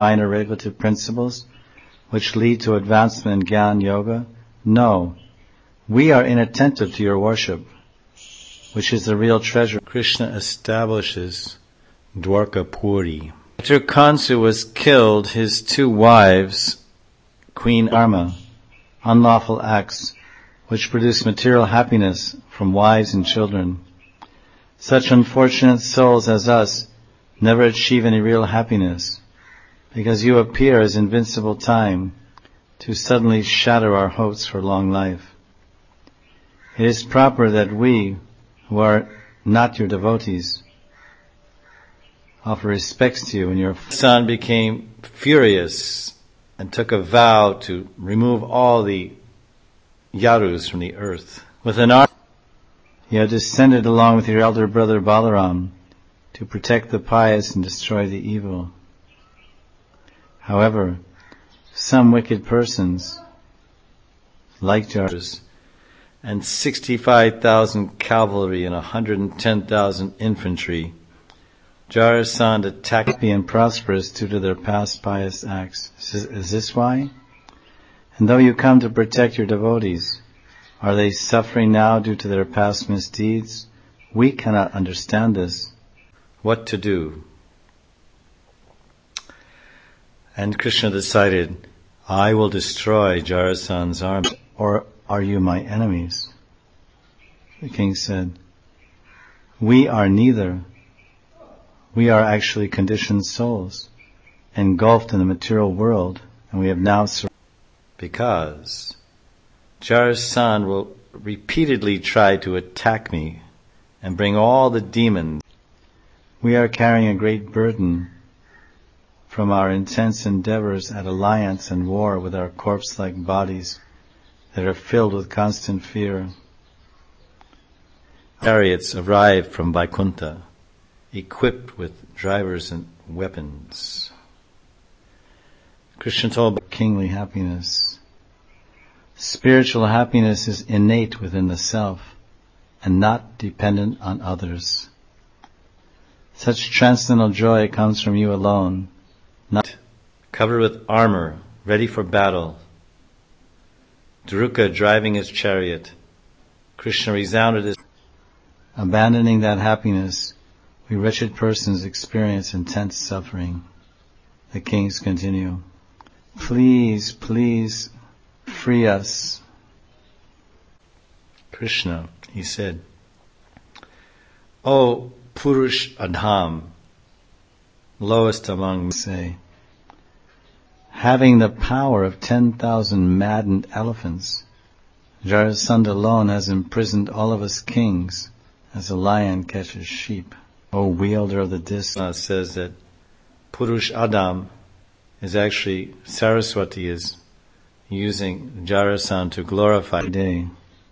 minor regulative principles which lead to advancement in Gyan Yoga? No. We are inattentive to your worship, which is the real treasure. Krishna establishes Dwarka Puri. After Kansu was killed, his two wives, Queen Karma, unlawful acts, which produce material happiness from wives and children. Such unfortunate souls as us never achieve any real happiness, because you appear as invincible time to suddenly shatter our hopes for long life. It is proper that we, who are not your devotees, offer respects to you, and your son became furious and took a vow to remove all the Yarus from the earth. With an army, you have descended along with your elder brother Balaram to protect the pious and destroy the evil. However, some wicked persons, like Jarus, and 65,000 cavalry and 110,000 infantry, Jarasandha attacked happy and prosperous due to their past pious acts. Is this why? And though you come to protect your devotees, are they suffering now due to their past misdeeds? We cannot understand this. What to do? And Krishna decided, I will destroy Jarasandha's army. Or are you my enemies? The king said, we are neither. We are actually conditioned souls, engulfed in the material world, and we have now because Jarasandha will repeatedly try to attack me and bring all the demons. We are carrying a great burden from our intense endeavors at alliance and war with our corpse-like bodies that are filled with constant fear. Chariots arrived from Vaikuntha, equipped with drivers and weapons. Krishna told about kingly happiness. Spiritual happiness is innate within the self and not dependent on others. Such transcendental joy comes from you alone, not covered with armor, ready for battle. Druka driving his chariot. Krishna resounded his. Abandoning that happiness, we wretched persons experience intense suffering. The kings continue. Please, please, free us. Krishna, he said, O Purush Adham, lowest among men, say, having the power of 10,000 maddened elephants, Jarasandha alone has imprisoned all of us kings as a lion catches sheep. O wielder of the disc, says that Purush Adam is actually, Saraswati is using Jarasandha to glorify the day.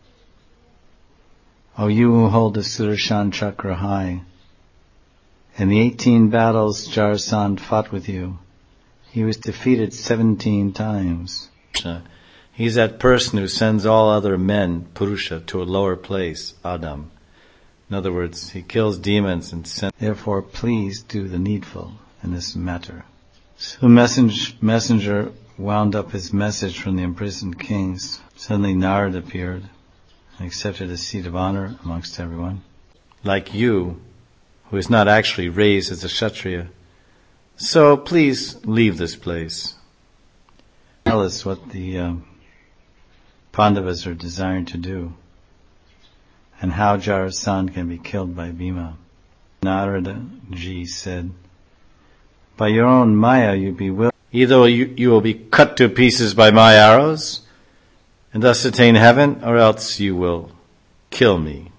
O you who hold the Sudarshan Chakra high, in the 18 battles Jarasandha fought with you, he was defeated 17 times. He's that person who sends all other men, Purusha, to a lower place, Adam. In other words, he kills demons and sends. Therefore, please do the needful in this matter. So the messenger wound up his message from the imprisoned kings. Suddenly Narad appeared and accepted a seat of honor amongst everyone. Like you, who is not actually raised as a Kshatriya. So please leave this place. Tell us what the Pandavas are desiring to do, and how Jarasandha can be killed by Bhima. Narada Ji said, by your own Maya you be willing. Either you will be cut to pieces by my arrows, and thus attain heaven, or else you will kill me.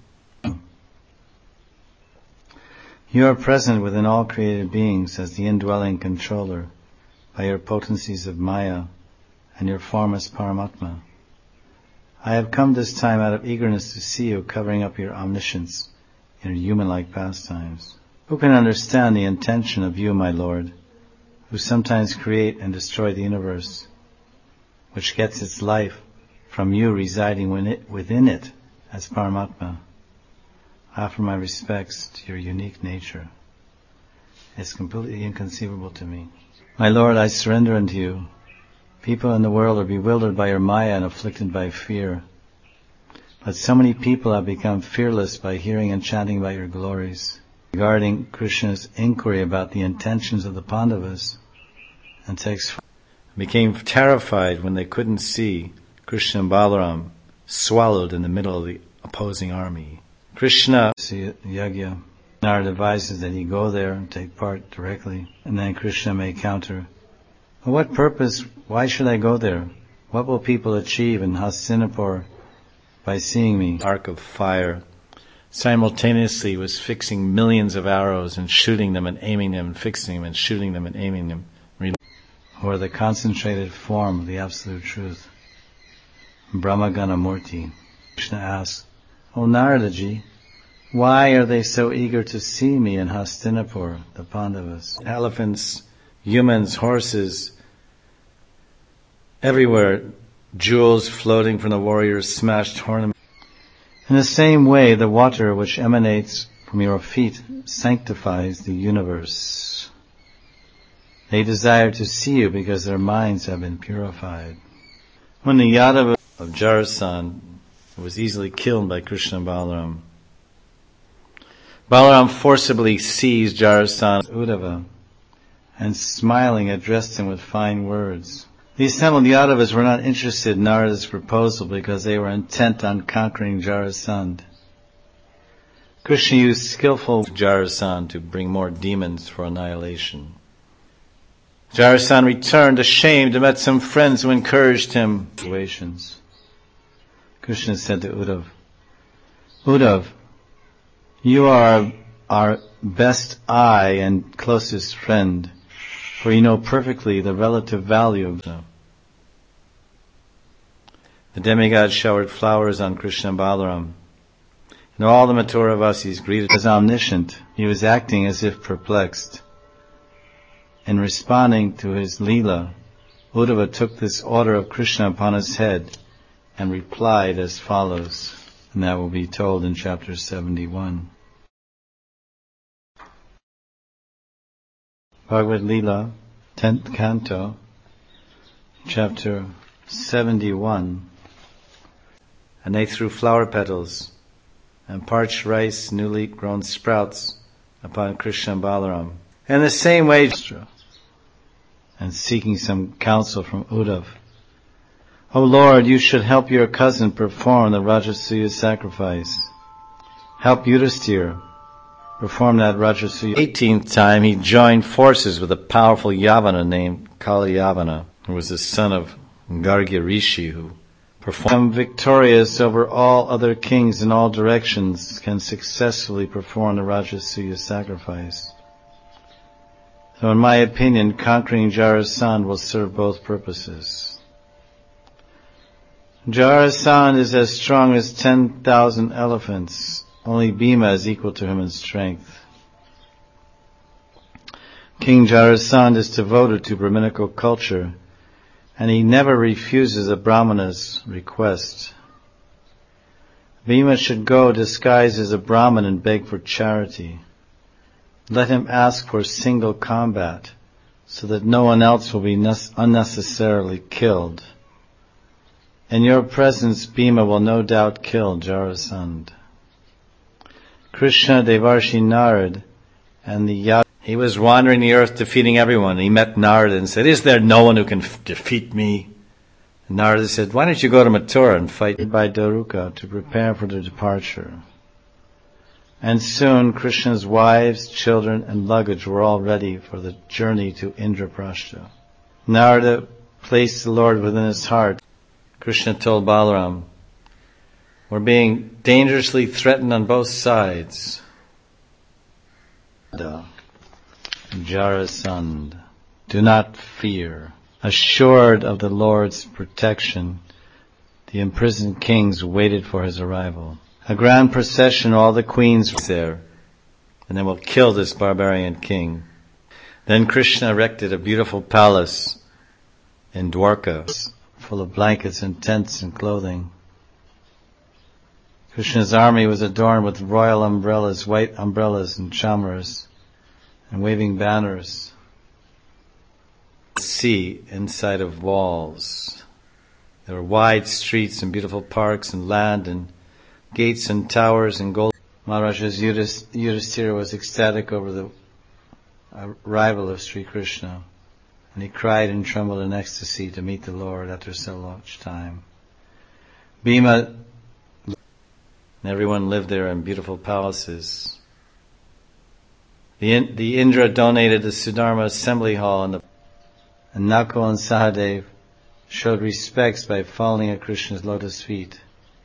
You are present within all created beings as the indwelling controller by your potencies of Maya and your form as Paramatma. I have come this time out of eagerness to see you covering up your omniscience in your human-like pastimes. Who can understand the intention of you, my Lord, who sometimes create and destroy the universe, which gets its life from you residing within it as Paramatma? I offer my respects to your unique nature. It's completely inconceivable to me. My Lord, I surrender unto you. People in the world are bewildered by your Maya and afflicted by fear. But so many people have become fearless by hearing and chanting about your glories. Regarding Krishna's inquiry about the intentions of the Pandavas, and became terrified when they couldn't see Krishna and Balaram swallowed in the middle of the opposing army. Krishna, Yagya, Narada advises that he go there and take part directly, and then Krishna may counter, for what purpose, why should I go there? What will people achieve in Hastinapur by seeing me? Arc of fire simultaneously was fixing millions of arrows and shooting them and aiming them and fixing them and shooting them and aiming them, or the concentrated form of the Absolute Truth. Brahmagana Murti. Krishna asks, O Naradaji, why are they so eager to see me in Hastinapur, the Pandavas? Elephants, humans, horses, everywhere, jewels floating from the warriors' smashed ornaments. In the same way, the water which emanates from your feet sanctifies the universe. They desire to see you because their minds have been purified. When the Yadava of Jarasandha was easily killed by Krishna and Balaram, Balaram forcibly seized Jarasandha Uddhava and smiling addressed him with fine words. The assembled Yadavas were not interested in Narada's proposal because they were intent on conquering Jarasandha. Krishna used skillful Jarasandha to bring more demons for annihilation. Jarasandha returned ashamed and met some friends who encouraged him. Krishna said to Uddhava, Uddhava, you are our best eye and closest friend, for you know perfectly the relative value of them. The demigod showered flowers on Krishna and Balaram, and all the Mathura Vasis greeted him as omniscient. He was acting as if perplexed. In responding to his Leela, Uddhava took this order of Krishna upon his head and replied as follows, and that will be told in chapter 71. Bhagavad Leela, 10th canto, chapter 71. And they threw flower petals and parched rice, newly grown sprouts upon Krishna and Balaram. In the same way, and seeking some counsel from Uddhava, O Lord, you should help your cousin perform the Rajasuya sacrifice. Help Yudhisthira perform that Rajasuya. 18th time he joined forces with a powerful Yavana named Kalayavana, who was the son of Gargya Rishi, who performed victorious over all other kings in all directions, can successfully perform the Rajasuya sacrifice. So in my opinion, conquering Jarasandha will serve both purposes. Jarasandha is as strong as 10,000 elephants. Only Bhima is equal to him in strength. King Jarasandha is devoted to Brahminical culture, and he never refuses a Brahmana's request. Bhima should go disguised as a Brahmin and beg for charity. Let him ask for single combat, so that no one else will be unnecessarily killed. In your presence, Bhima will no doubt kill Jarasandha. Krishna, Devarshi Narad, and the Yad. He was wandering the earth defeating everyone. He met Narada and said, is there no one who can defeat me? And Narada said, why don't you go to Mathura and fight by Daruka to prepare for the departure? And soon Krishna's wives, children, and luggage were all ready for the journey to Indraprastha. Narada placed the Lord within his heart. Krishna told Balaram, we're being dangerously threatened on both sides. Jarasandha, do not fear. Assured of the Lord's protection, the imprisoned kings waited for his arrival. A grand procession, all the queens were there, and then we'll kill this barbarian king. Then Krishna erected a beautiful palace in Dwarka, full of blankets and tents and clothing. Krishna's army was adorned with royal umbrellas, white umbrellas and chamaras, and waving banners. sea inside of walls. There were wide streets and beautiful parks and land and gates and towers and gold. Maharaja Yudhishthira was ecstatic over the arrival of Sri Krishna, and he cried and trembled in ecstasy to meet the Lord after so much time. Bhima and everyone lived there in beautiful palaces. The Indra donated the Sudharma assembly hall, and Nakul and Sahadev showed respects by falling at Krishna's lotus feet.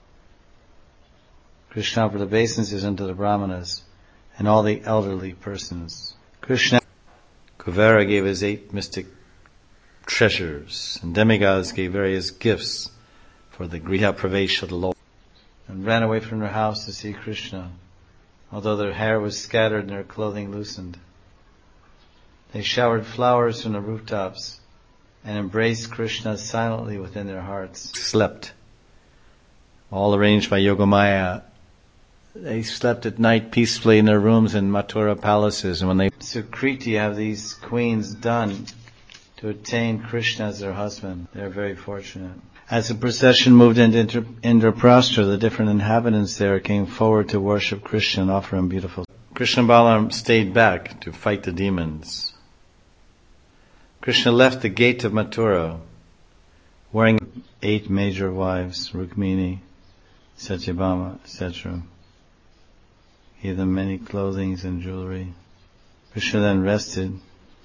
Krishna offered obeisances unto the brahmanas and all the elderly persons. Kuvera gave his 8 mystic treasures, and demigods gave various gifts for the Griha Pravesha of the Lord, and ran away from their house to see Krishna, although their hair was scattered and their clothing loosened. They showered flowers from the rooftops and embraced Krishna silently within their hearts. Slept, all arranged by Yogamaya. They slept at night peacefully in their rooms in Mathura palaces, and when they Sukriti have these queens done to attain Krishna as their husband. They're very fortunate. As the procession moved into Indraprastha, the different inhabitants there came forward to worship Krishna and offer him beautiful. Krishna and Balaram stayed back to fight the demons. Krishna left the gate of Mathura wearing 8 major wives, Rukmini, Satyabhama, etc. He gave them many clothing and jewelry. Krishna then rested,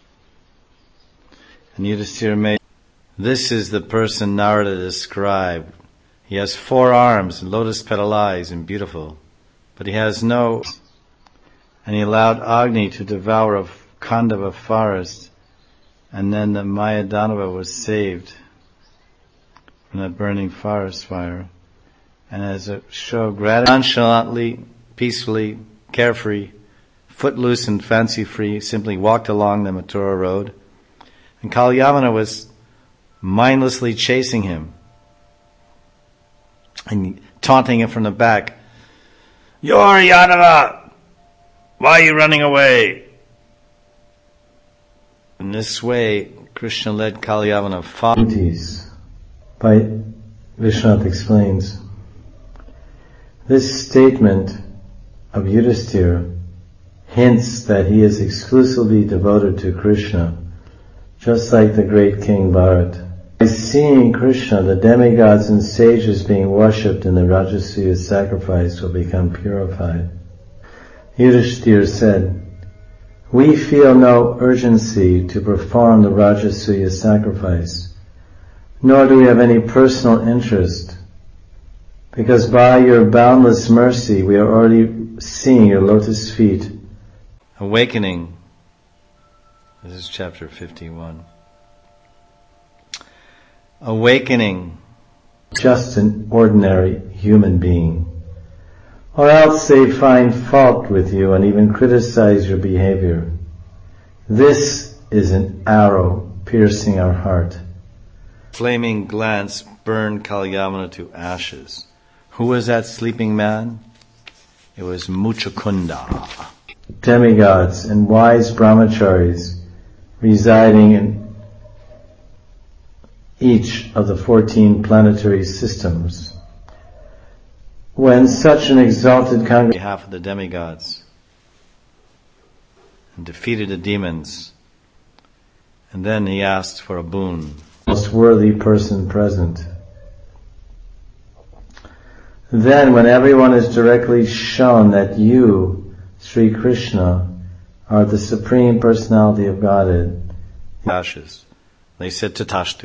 and Yudhishthira made. This is the person Narada described. He has 4 arms and lotus petal eyes and beautiful, but he has no. And he allowed Agni to devour a Khandava forest, and then the Mayadanava was saved from that burning forest fire. And as a show of gratitude, nonchalantly, peacefully, carefree, footloose and fancy-free, simply walked along the Mathura road, and Kalyavana was mindlessly chasing him and taunting him from the back. "You're Yadava! Why are you running away?" In this way, Krishna led Kalyavana far. By Vishwanath explains, this statement of Yudhishthira hints that he is exclusively devoted to Krishna, just like the great King Bharat. By seeing Krishna, the demigods and sages being worshipped in the Rajasuya sacrifice will become purified. Yudhishthira said, "We feel no urgency to perform the Rajasuya sacrifice, nor do we have any personal interest, because by your boundless mercy we are already seeing your lotus feet." Awakening. This is chapter 51. Awakening. Just an ordinary human being. Or else they find fault with you and even criticize your behavior. This is an arrow piercing our heart. Flaming glance burned Kalyavana to ashes. Who was that sleeping man? It was Muchukunda. Demigods and wise brahmacharis residing in each of the 14 planetary systems. When such an exalted congregation on behalf of the demigods and defeated the demons, and then he asked for a boon. Most worthy person present. Then when everyone is directly shown that you, Sri Krishna, are the Supreme Personality of Godhead, ashes, they said Tatashtu.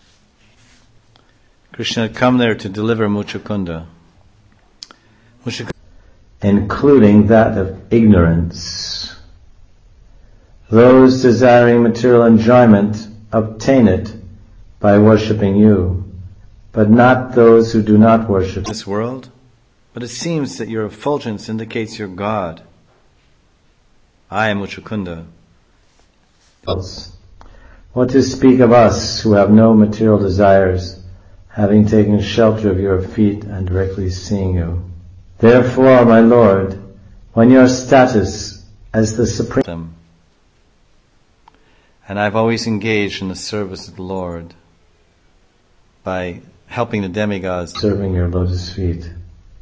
Krishna had come there to deliver Muchukunda, including that of ignorance. Those desiring material enjoyment obtain it by worshipping you, but not those who do not worship this world. But it seems that your effulgence indicates your God. I am Muchukunda. What to speak of us who have no material desires, having taken shelter of your feet and directly seeing you. Therefore, my Lord, when your status as the Supreme And I've always engaged in the service of the Lord by helping the demigods, serving your lotus feet.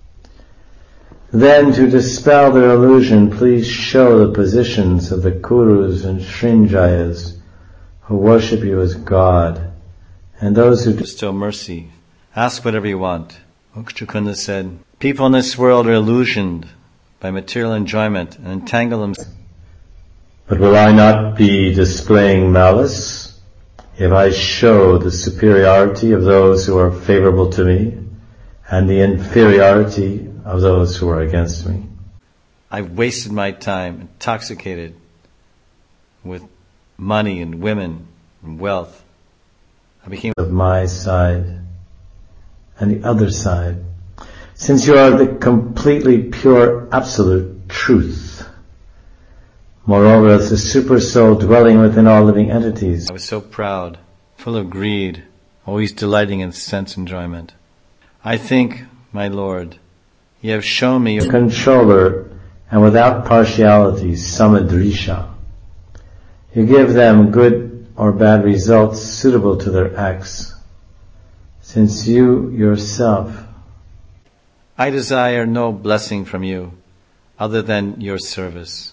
Then, to dispel their illusion, please show the positions of the Kurus and Srinjayas who worship you as God, and those who bestow mercy. Ask whatever you want. Ukshakunda said, people in this world are illusioned by material enjoyment and entangle themselves. But will I not be displaying malice if I show the superiority of those who are favorable to me and the inferiority of those who are against me? I've wasted my time intoxicated with money and women and wealth. I became of my side and the other side. Since you are the completely pure absolute truth, moreover, as the super soul dwelling within all living entities, I was so proud, full of greed, always delighting in sense enjoyment. I think, my Lord, you have shown me your controller and without partiality, samadrisha. You give them good or bad results suitable to their acts. Since you yourself, I desire no blessing from you other than your service.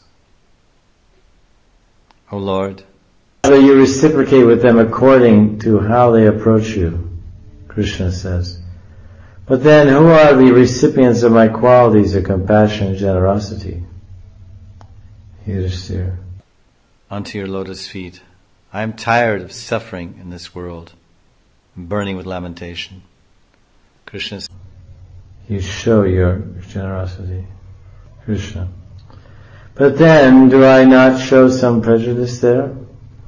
O Lord, whether you reciprocate with them according to how they approach you, Krishna says. But then who are the recipients of my qualities of compassion and generosity? Yudhishthira, unto your lotus feet. I am tired of suffering in this world, burning with lamentation. Krishna says, you show your generosity. Krishna, but then do I not show some prejudice there?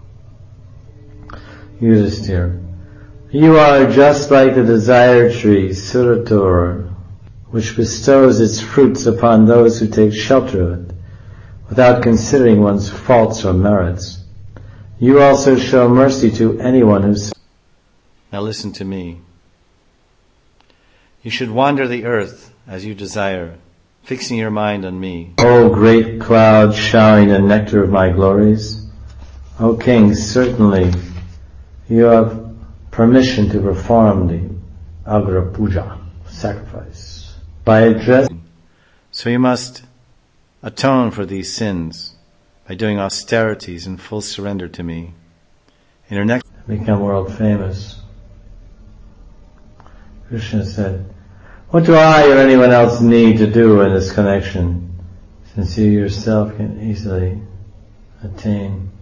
Yudhishthira, you are just like the desire tree, Suratura, which bestows its fruits upon those who take shelter of it, without considering one's faults or merits. You also show mercy to anyone who... Now listen to me. You should wander the earth as you desire, fixing your mind on me. O great cloud showering the nectar of my glories, O King, certainly you have permission to perform the Agra Puja, sacrifice, by addressing. So you must atone for these sins by doing austerities in full surrender to me. In your next become world famous. Krishna said, what do I or anyone else need to do in this connection, since you yourself can easily attain?